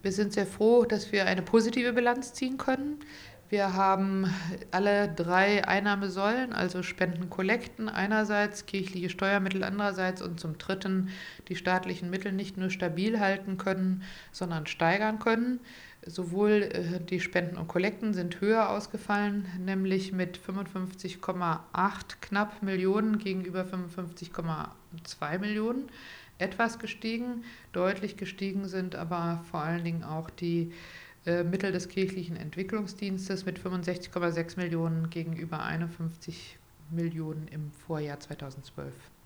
Wir sind sehr froh, dass wir eine positive Bilanz ziehen können. Wir haben alle drei Einnahmesäulen, also Spenden, Kollekten einerseits, kirchliche Steuermittel andererseits und zum Dritten die staatlichen Mittel nicht nur stabil halten können, sondern steigern können. Sowohl die Spenden und Kollekten sind höher ausgefallen, nämlich mit 55,8 knapp Millionen gegenüber 55,2 Millionen etwas gestiegen. Deutlich gestiegen sind aber vor allen Dingen auch die Mittel des kirchlichen Entwicklungsdienstes mit 65,6 Millionen gegenüber 51 Millionen im Vorjahr 2012.